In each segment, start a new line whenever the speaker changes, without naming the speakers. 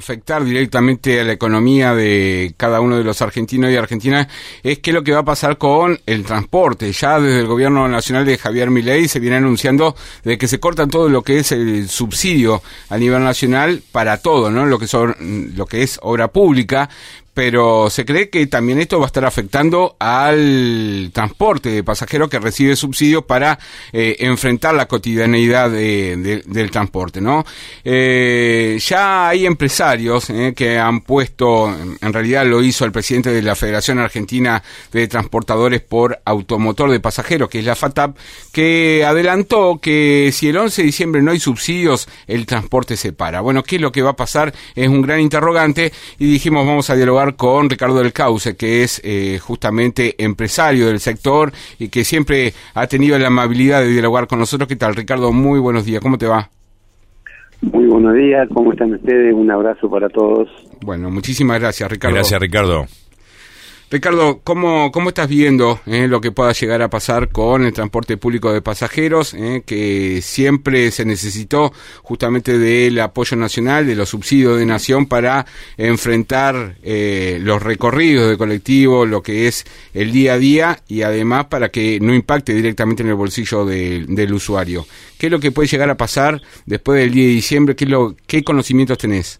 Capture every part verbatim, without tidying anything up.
afectar directamente a la economía de cada uno de los argentinos y argentinas es qué es lo que va a pasar con el transporte. Ya desde el gobierno nacional de Javier Milei se viene anunciando de que se cortan todo lo que es el subsidio a nivel nacional para todo, ¿no? Lo que son, lo que es obra pública. Pero se cree que también esto va a estar afectando al transporte de pasajeros que recibe subsidios para eh, enfrentar la cotidianeidad de, de, del transporte, ¿no? Eh, ya hay empresarios eh, que han puesto, en realidad lo hizo el presidente de la Federación Argentina de Transportadores por Automotor de Pasajeros, que es la FATAP, que adelantó que si el once de diciembre no hay subsidios, el transporte se para. Bueno, ¿qué es lo que va a pasar? Es un gran interrogante y dijimos vamos a dialogar con Ricardo del Cauce, que es eh, justamente empresario del sector y que siempre ha tenido la amabilidad de dialogar con nosotros. ¿Qué tal, Ricardo? Muy buenos días, ¿cómo te va?
Muy buenos días, ¿cómo están ustedes? Un abrazo para todos.
Bueno, muchísimas gracias, Ricardo.
Gracias, Ricardo.
Ricardo, ¿cómo, cómo estás viendo eh, lo que pueda llegar a pasar con el transporte público de pasajeros, eh, que siempre se necesitó justamente del apoyo nacional, de los subsidios de nación para enfrentar eh, los recorridos de colectivo, lo que es el día a día y además para que no impacte directamente en el bolsillo de, del usuario? ¿Qué es lo que puede llegar a pasar después del diez de diciembre? ¿Qué, es lo, qué conocimientos tenés?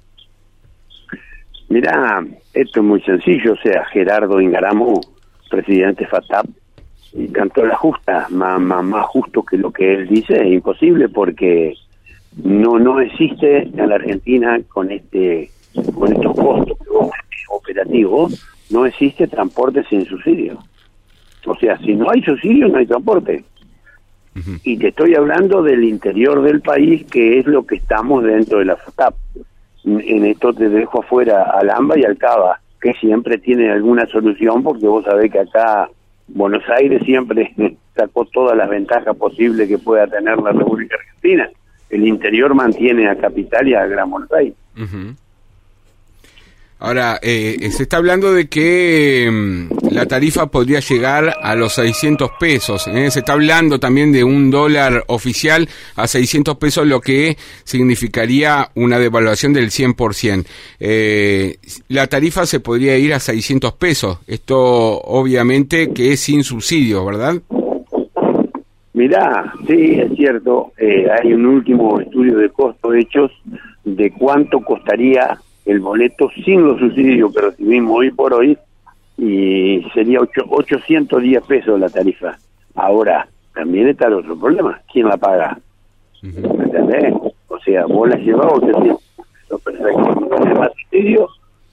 Mirá, esto es muy sencillo, o sea, Gerardo Ingaramo, presidente FATAP, y cantó la justa, más, más, más justo que lo que él dice, es imposible porque no no existe en la Argentina con este con estos costos operativos, no existe transporte sin subsidio. O sea, si no hay subsidio, no hay transporte. Uh-huh. Y te estoy hablando del interior del país, que es lo que estamos dentro de la FATAP. En esto te dejo afuera al AMBA y al CABA, que siempre tienen alguna solución, porque vos sabés que acá Buenos Aires siempre sacó todas las ventajas posibles que pueda tener la República Argentina. El interior mantiene a Capital y a Gran Buenos Aires.
Uh-huh. Ahora, eh, se está hablando de que mmm, la tarifa podría llegar a los seiscientos pesos. ¿eh? Se está hablando también de un dólar oficial a seiscientos pesos, lo que significaría una devaluación del cien por ciento. Eh, la tarifa se podría ir a seiscientos pesos. Esto obviamente que es sin subsidio, ¿verdad?
Mirá, sí, es cierto. Eh, hay un último estudio de costos hechos de cuánto costaría el boleto sin los subsidios que recibimos hoy por hoy, y sería ocho, ochocientos diez pesos la tarifa. Ahora, también está el otro problema, ¿quién la paga? Uh-huh. ¿Me entendés? O sea, vos la llevás ochocientos pesos, perfecto, no tenés más subsidio,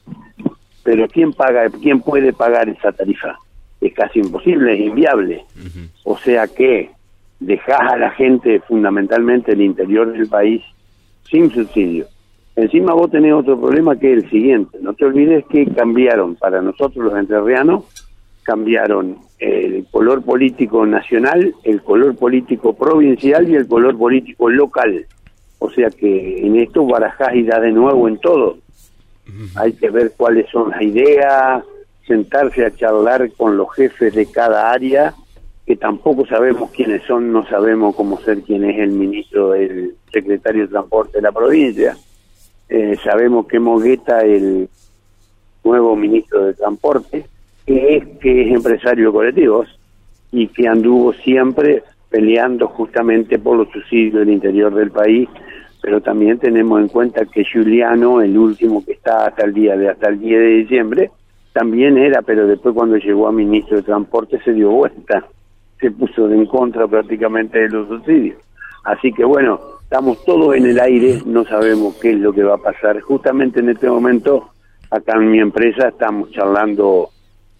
pero ¿quién paga? ¿Quién puede pagar esa tarifa? Es casi imposible, es inviable. Uh-huh. O sea que dejás a la gente, fundamentalmente el interior del país, sin subsidio. Encima vos tenés otro problema, que es el siguiente. No te olvides que cambiaron, para nosotros los entrerrianos, cambiaron el color político nacional, el color político provincial y el color político local. O sea que en esto barajás y da de nuevo en todo. Hay que ver cuáles son las ideas, sentarse a charlar con los jefes de cada área, que tampoco sabemos quiénes son, no sabemos cómo ser quién es el ministro, el secretario de Transporte de la provincia. Eh, sabemos que Mogueta, el nuevo ministro de Transporte, que es, que es empresario de colectivos y que anduvo siempre peleando justamente por los subsidios del interior del país, pero también tenemos en cuenta que Giuliano, el último que está hasta el día de hasta el diez de diciembre, también era, pero después cuando llegó a ministro de Transporte se dio vuelta, se puso en contra prácticamente de los subsidios. Así que bueno, estamos todos en el aire, no sabemos qué es lo que va a pasar. Justamente en este momento, acá en mi empresa, estamos charlando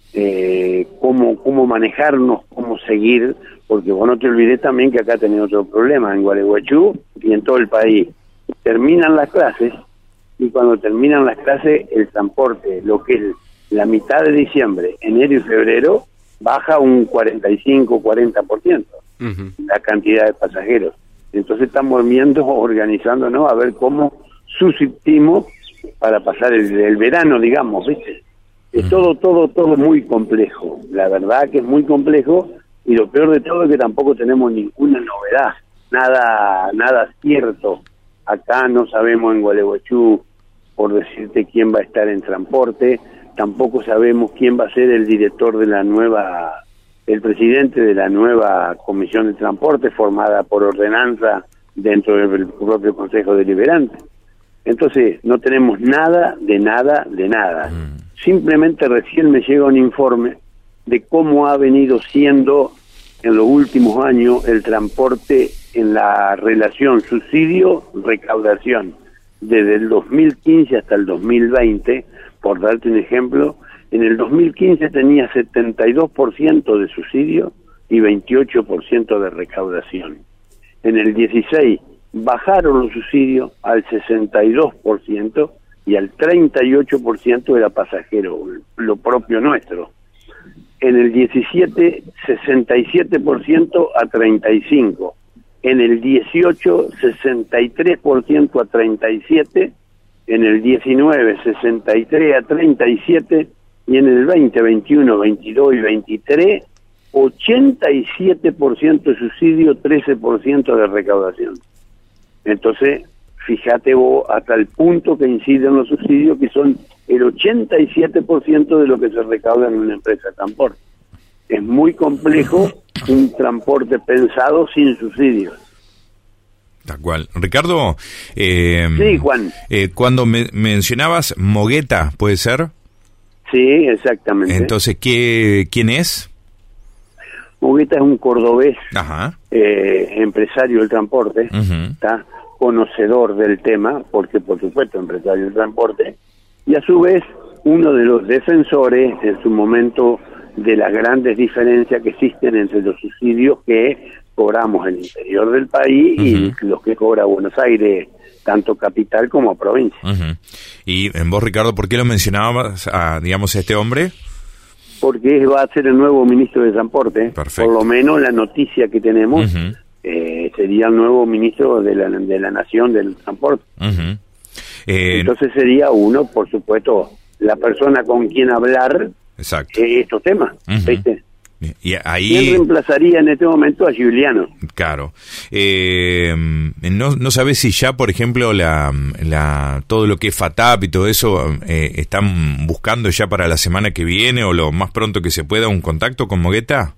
eh, cómo, cómo manejarnos, cómo seguir, porque vos no te olvides también que acá tenés otro problema, en Gualeguaychú y en todo el país. Terminan las clases, y cuando terminan las clases, el transporte, lo que es la mitad de diciembre, enero y febrero, baja un cuarenta y cinco, cuarenta por ciento uh-huh. la cantidad de pasajeros. Entonces estamos viendo, organizándonos a ver cómo subsistimos para pasar el, el verano, digamos, ¿viste? Es uh-huh. todo, todo, todo muy complejo. La verdad que es muy complejo, y lo peor de todo es que tampoco tenemos ninguna novedad, nada, nada cierto. Acá no sabemos en Gualeguaychú, por por decirte quién va a estar en transporte, tampoco sabemos quién va a ser el director de la nueva, el presidente de la nueva Comisión de Transporte formada por ordenanza dentro del propio Consejo Deliberante. Entonces, no tenemos nada, de nada, de nada. Simplemente recién me llega un informe de cómo ha venido siendo en los últimos años el transporte en la relación subsidio-recaudación. Desde el dos mil quince hasta el dos mil veinte, por darte un ejemplo, en el dos mil quince tenía setenta y dos por ciento de subsidio y veintiocho por ciento de recaudación. En el dieciséis bajaron los subsidios al sesenta y dos por ciento y al treinta y ocho por ciento era pasajero, lo propio nuestro. En el diecisiete, sesenta y siete por ciento a treinta y cinco por ciento. En el dieciocho, sesenta y tres por ciento a treinta y siete por ciento. En el diecinueve, sesenta y tres por ciento a treinta y siete por ciento. Y en el veinte, veintiuno, veintidós y veintitrés, ochenta y siete por ciento de subsidio, trece por ciento de recaudación. Entonces, fíjate vos hasta el punto que inciden los subsidios, que son el ochenta y siete por ciento de lo que se recauda en una empresa de transporte. Es muy complejo un transporte pensado sin subsidios.
Tal cual. Ricardo, eh,
sí, Juan.
Eh, cuando me mencionabas Mogueta, ¿puede ser?
Sí, exactamente.
Entonces, ¿qué, ¿quién es?
Mogueta es un cordobés,
Ajá.
Eh, empresario del transporte, uh-huh. Está conocedor del tema, porque por supuesto empresario del transporte, y a su vez uno de los defensores en su momento de las grandes diferencias que existen entre los subsidios que cobramos en el interior del país uh-huh. y los que cobra Buenos Aires, tanto capital como provincia.
Uh-huh. Y en vos, Ricardo, ¿por qué lo mencionabas a, digamos, a este hombre?
Porque va a ser el nuevo ministro de Transporte.
Perfecto.
Por lo menos la noticia que tenemos uh-huh. eh, sería el nuevo ministro de la, de la Nación del Transporte.
Uh-huh. eh...
Entonces sería uno, por supuesto, la persona con quien hablar
Exacto.
Eh, estos temas.
Uh-huh.
¿Viste?
Y ahí...
¿Quién reemplazaría en este momento a Giuliano?
Claro. Eh, no, no sabes si ya, por ejemplo, la, la todo lo que es FATAP y todo eso, eh, están buscando ya para la semana que viene o lo más pronto que se pueda un contacto con Mogueta.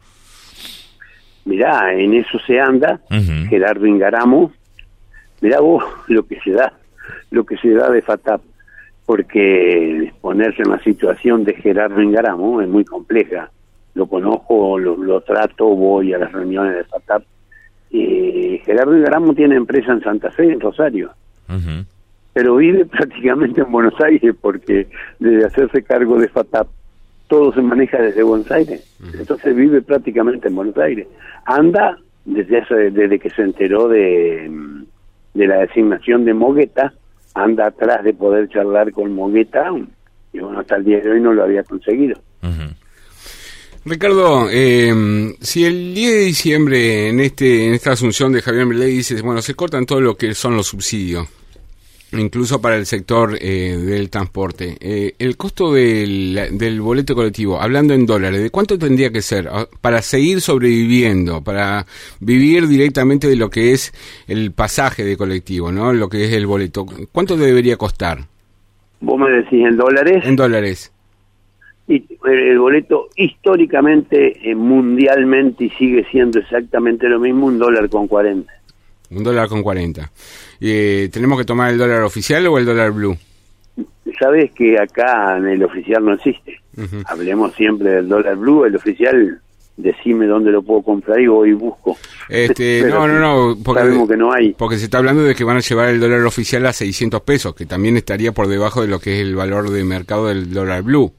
Mirá, en eso se anda.
Uh-huh. Gerardo
Ingaramo. Mirá vos lo que se da, lo que se da de FATAP, porque ponerse en la situación de Gerardo Ingaramo es muy compleja. Lo conozco, lo, lo trato, voy a las reuniones de FATAP. Eh, Gerardo Ingaramo tiene empresa en Santa Fe, en Rosario,
uh-huh.
pero vive prácticamente en Buenos Aires, porque desde hacerse cargo de FATAP, todo se maneja desde Buenos Aires. Uh-huh. Entonces vive prácticamente en Buenos Aires. Anda, desde, hace, desde que se enteró de, de la designación de Mogueta, anda atrás de poder charlar con Mogueta, y bueno, hasta el día de hoy no lo había conseguido.
Uh-huh.
Ricardo, eh, si el diez de diciembre en este en esta asunción de Javier Milei dice, bueno, se cortan todo lo que son los subsidios, incluso para el sector eh, del transporte, eh, el costo del, del boleto colectivo, hablando en dólares, ¿de cuánto tendría que ser para seguir sobreviviendo, para vivir directamente de lo que es el pasaje de colectivo, ¿no? Lo que es el boleto? ¿Cuánto debería costar?
¿Vos me decís en dólares?
En dólares.
Y el boleto históricamente, eh, mundialmente, y sigue siendo exactamente lo mismo, un dólar con cuarenta.
Un dólar con cuarenta. Eh, ¿Tenemos que tomar el dólar oficial o el dólar blue?
Sabes que acá en el oficial no existe. Uh-huh. Hablemos siempre del dólar blue. El oficial, decime dónde lo puedo comprar y voy y busco.
Este, no, no, no. Porque,
sabemos que no hay.
Porque se está hablando de que van a llevar el dólar oficial a seiscientos pesos, que también estaría por debajo de lo que es el valor de mercado del dólar blue.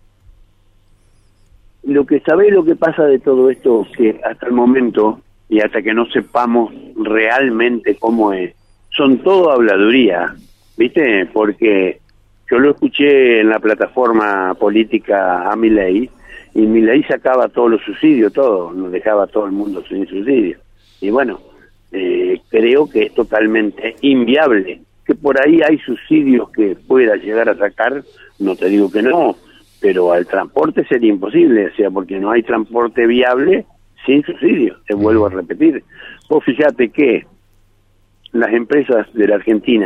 Lo que sabés, lo que pasa de todo esto, que hasta el momento, y hasta que no sepamos realmente cómo es, son todo habladuría, ¿viste? Porque yo lo escuché en la plataforma política a Milei, y Milei sacaba todos los subsidios, todo, nos dejaba a todo el mundo sin subsidios. Y bueno, eh, creo que es totalmente inviable, que por ahí hay subsidios que pueda llegar a sacar, no te digo que no, pero al transporte sería imposible, o sea, porque no hay transporte viable sin subsidio, te vuelvo a repetir. Vos fíjate que las empresas de la Argentina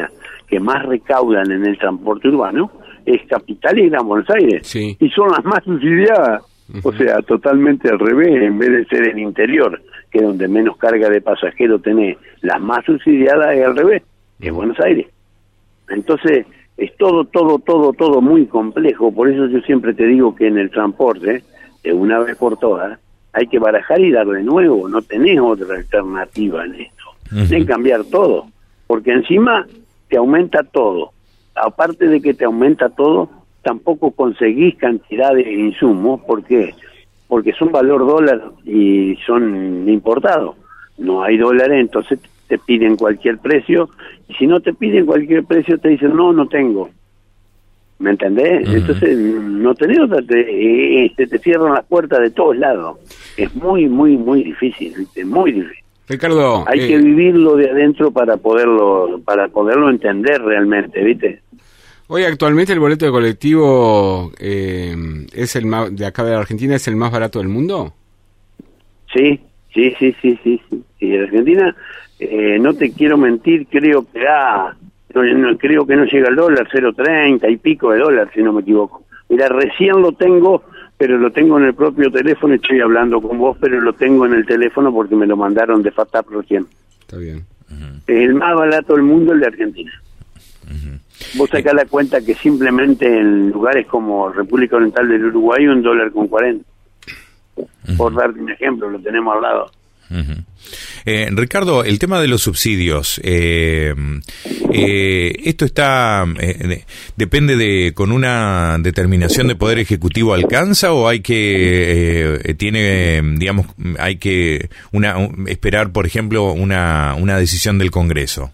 que más recaudan en el transporte urbano es Capital y Gran Buenos Aires,
sí.
y son las más subsidiadas. Uh-huh. O sea, totalmente al revés, en vez de ser el interior, que es donde menos carga de pasajeros tenés, las más subsidiadas es al revés, que es Buenos Aires. Entonces, es todo, todo, todo, todo muy complejo. Por eso yo siempre te digo que en el transporte, de una vez por todas, hay que barajar y dar de nuevo. No tenés otra alternativa en esto. Uh-huh. Tienes que cambiar todo, porque encima te aumenta todo. Aparte de que te aumenta todo, tampoco conseguís cantidad de insumos. ¿Por qué? Porque son valor dólar y son importados. No hay dólares, entonces te piden cualquier precio, y si no te piden cualquier precio te dicen no, no tengo. ¿Me entendés? Uh-huh. Entonces no tenés otra, te, eh, te, te cierran las puertas de todos lados. Es muy, muy, muy difícil, ¿viste? Muy difícil.
Ricardo,
hay
eh...
que vivirlo de adentro para poderlo, para poderlo entender realmente, ¿viste?
Hoy actualmente el boleto de colectivo eh, es el más, de acá de la Argentina, es el más barato del mundo.
Sí, sí, sí, sí, sí, sí. Y de Argentina, eh, no te quiero mentir, creo que da, no, no, creo que no llega al dólar, cero treinta y pico de dólar, si no me equivoco. Mira, recién lo tengo, pero lo tengo en el propio teléfono, estoy hablando con vos, pero lo tengo en el teléfono porque me lo mandaron de FATAP recién.
Está bien.
Uh-huh. El más barato del mundo, el de Argentina. Uh-huh. Vos sacás la cuenta que simplemente en lugares como República Oriental del Uruguay, un dólar con cuarenta. Uh-huh. Por darte un ejemplo, lo tenemos al lado.
Uh-huh. Eh, Ricardo, el tema de los subsidios, eh, eh, esto está, eh, depende de, con una determinación de Poder Ejecutivo alcanza o hay que, eh, tiene, digamos, hay que una, un, esperar, por ejemplo, una, una decisión del Congreso.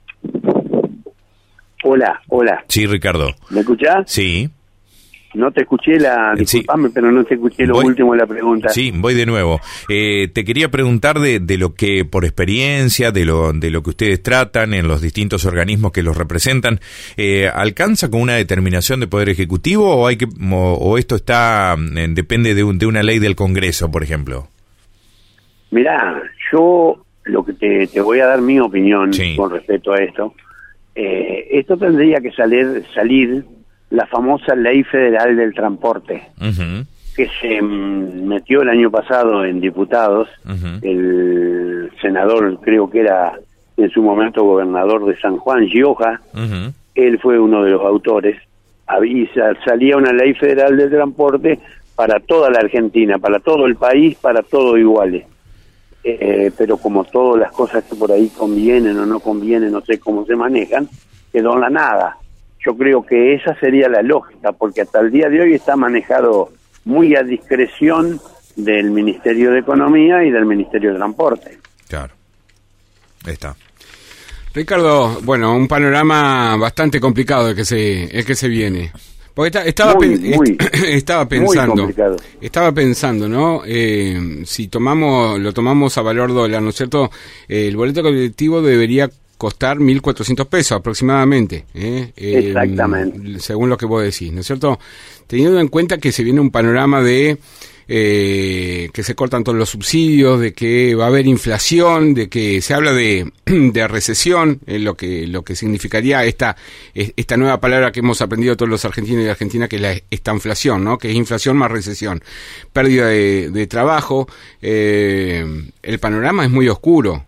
Hola, hola.
Sí, Ricardo.
¿Me escuchás?
Sí.
No te escuché la... Disculpame, sí. Pero no te escuché lo voy, último de la pregunta.
Sí, voy de nuevo. Eh, te quería preguntar de, de lo que, por experiencia, de lo, de lo que ustedes tratan en los distintos organismos que los representan, eh, ¿alcanza con una determinación de Poder Ejecutivo o hay que o, o esto está eh, depende de, un, de una ley del Congreso, por ejemplo?
Mirá, yo lo que te, te voy a dar mi opinión sí. con respecto a esto. Eh, esto tendría que salir salir la famosa Ley Federal del Transporte, uh-huh. que se mm, metió el año pasado en diputados. Uh-huh. El senador, creo que era en su momento gobernador de San Juan, Gioja, uh-huh. él fue uno de los autores. Avisa, salía una Ley Federal del Transporte para toda la Argentina, para todo el país, para todo iguales. Eh, pero como todas las cosas que por ahí convienen o no convienen, no sé cómo se manejan, quedó en la nada. Yo creo que esa sería la lógica, porque hasta el día de hoy está manejado muy a discreción del Ministerio de Economía y del Ministerio de Transporte.
Claro, ahí está.
Ricardo, bueno, un panorama bastante complicado el que se, el que se viene. Porque está, estaba, muy, pen, muy, estaba pensando, estaba pensando, ¿no? Eh, si tomamos, lo tomamos a valor dólar, ¿no es cierto? Eh, el boleto colectivo debería costar mil cuatrocientos pesos aproximadamente, ¿eh?
Exactamente.
Eh, según lo que vos decís, ¿no es cierto? Teniendo en cuenta que se viene un panorama de eh, que se cortan todos los subsidios, de que va a haber inflación, de que se habla de, de recesión, eh, lo que lo que significaría esta esta nueva palabra que hemos aprendido todos los argentinos y argentinas, que es la estanflación, ¿no? Que es inflación más recesión, pérdida de, de trabajo. Eh, el panorama es muy oscuro.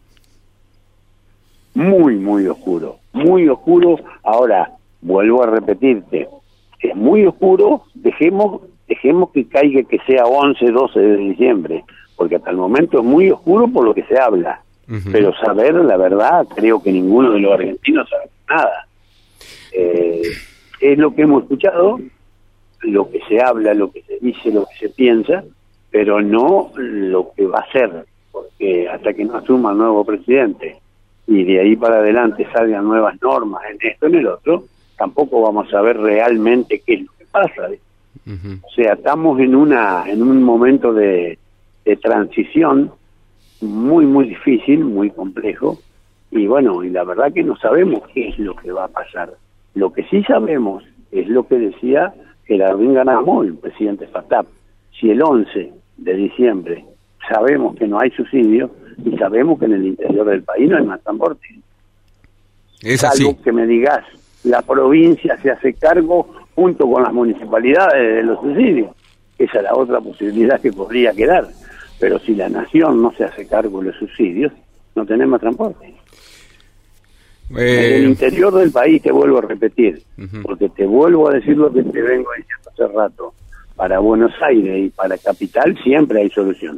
Muy, muy oscuro, muy oscuro. Ahora, vuelvo a repetirte, es muy oscuro, dejemos dejemos que caiga, que sea once, doce de diciembre, porque hasta el momento es muy oscuro por lo que se habla, uh-huh. pero saber la verdad, creo que ninguno de los argentinos sabe nada. Eh, es lo que hemos escuchado, lo que se habla, lo que se dice, lo que se piensa, pero no lo que va a ser, porque hasta que no asuma el nuevo presidente y de ahí para adelante salgan nuevas normas en esto, en el otro, tampoco vamos a ver realmente qué es lo que pasa. Uh-huh. O sea, estamos en una en un momento de, de transición muy, muy difícil, muy complejo, y bueno, y la verdad que no sabemos qué es lo que va a pasar. Lo que sí sabemos es lo que decía Gerardín Ganasmo, el presidente FATAP. Si el once de diciembre sabemos que no hay subsidio, y sabemos que en el interior del país no hay más transporte.
Es así.
Salvo que me digas, la provincia se hace cargo junto con las municipalidades de los subsidios. Esa es la otra posibilidad que podría quedar. Pero si la nación no se hace cargo de los subsidios, no tenemos transporte. Eh... En el interior del país, te vuelvo a repetir, uh-huh. porque te vuelvo a decir lo que te vengo diciendo hace rato, para Buenos Aires y para Capital siempre hay solución.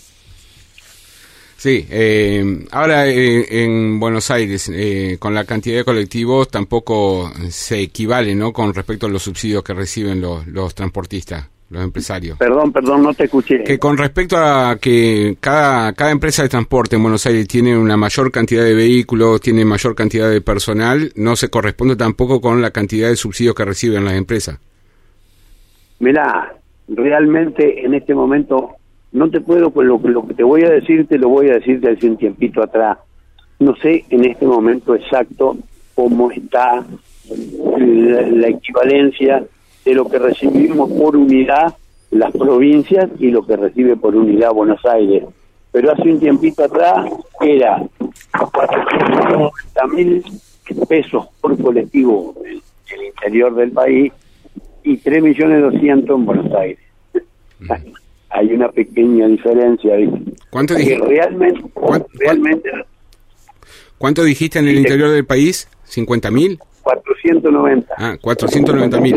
Sí, eh, ahora eh, en Buenos Aires, eh, con la cantidad de colectivos tampoco se equivale, ¿no?, con respecto a los subsidios que reciben los, los transportistas, los empresarios.
Perdón, perdón, no te escuché.
Que con respecto a que cada, cada empresa de transporte en Buenos Aires tiene una mayor cantidad de vehículos, tiene mayor cantidad de personal, no se corresponde tampoco con la cantidad de subsidios que reciben las empresas.
Mirá, realmente en este momento... No te puedo, pues lo, lo que te voy a decir, te lo voy a decir desde un tiempito atrás. No sé en este momento exacto cómo está la, la equivalencia de lo que recibimos por unidad las provincias y lo que recibe por unidad Buenos Aires. Pero hace un tiempito atrás era cuatrocientos noventa mil pesos por colectivo en el interior del país y tres millones doscientos en Buenos Aires. Mm. Hay una pequeña diferencia.
¿Cuánto dijiste?
Realmente,
¿Cuánto,
realmente.
¿Cuánto dijiste en el interior del país? ¿cincuenta mil?
cuatrocientos noventa.
Ah, cuatrocientos noventa mil.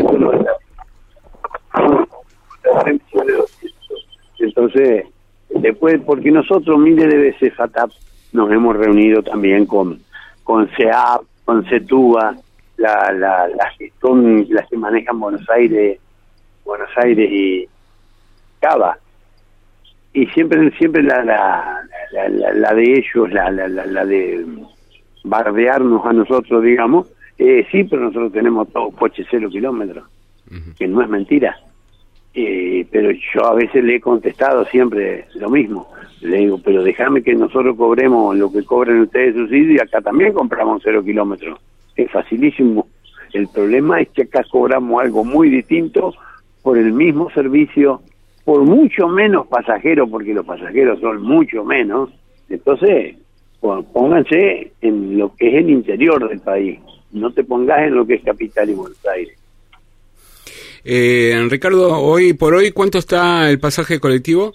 Entonces, después, porque nosotros miles de veces, FATAP, nos hemos reunido también con con CEAP, con CETUBA, la, la, la gestión, las que manejan Buenos Aires, Buenos Aires y Cava. Y siempre siempre la la, la, la, la de ellos, la, la, la, la de bardearnos a nosotros, digamos, eh, sí, pero nosotros tenemos todos coches cero kilómetros, uh-huh. que no es mentira. Eh, pero yo a veces le he contestado siempre lo mismo. Le digo, pero déjame que nosotros cobremos lo que cobran ustedes de subsidio y acá también compramos cero kilómetros. Es facilísimo. El problema es que acá cobramos algo muy distinto por el mismo servicio, por mucho menos pasajeros, porque los pasajeros son mucho menos. Entonces, pónganse en lo que es el interior del país, no te pongas en lo que es Capital y Buenos Aires.
Eh, Ricardo, hoy por hoy, ¿cuánto está el pasaje colectivo?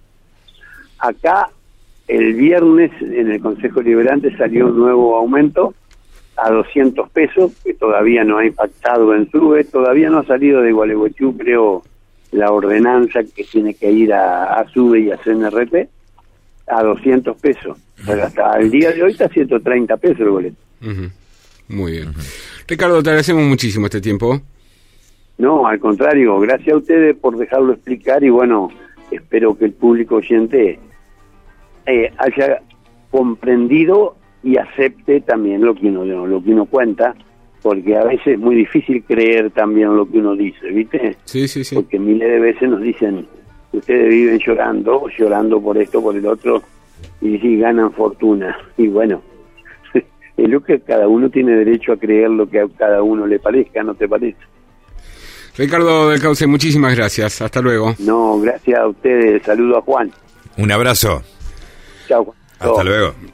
Acá, el viernes, en el Consejo Liberante salió un nuevo aumento a doscientos pesos, que todavía no ha impactado en SUBE, todavía no ha salido de Gualeguaychú, creo, la ordenanza que tiene que ir a, a SUBE y a C N R T a doscientos pesos. Pero hasta el día de hoy está a ciento treinta pesos el boleto.
Uh-huh. Muy bien. Uh-huh. Ricardo, te agradecemos muchísimo este tiempo.
No, al contrario, gracias a ustedes por dejarlo explicar y bueno, espero que el público oyente eh, haya comprendido y acepte también lo que uno, lo que uno cuenta, porque a veces es muy difícil creer también lo que uno dice, ¿viste?
Sí, sí, sí.
Porque miles de veces nos dicen, ustedes viven llorando, llorando por esto, por el otro, y sí, ganan fortuna. Y bueno, es lo que cada uno tiene derecho a creer lo que a cada uno le parezca, ¿no te parece?
Ricardo del Cauce, muchísimas gracias. Hasta luego.
No, gracias a ustedes. Saludo a Juan.
Un abrazo.
Chao.
Hasta luego.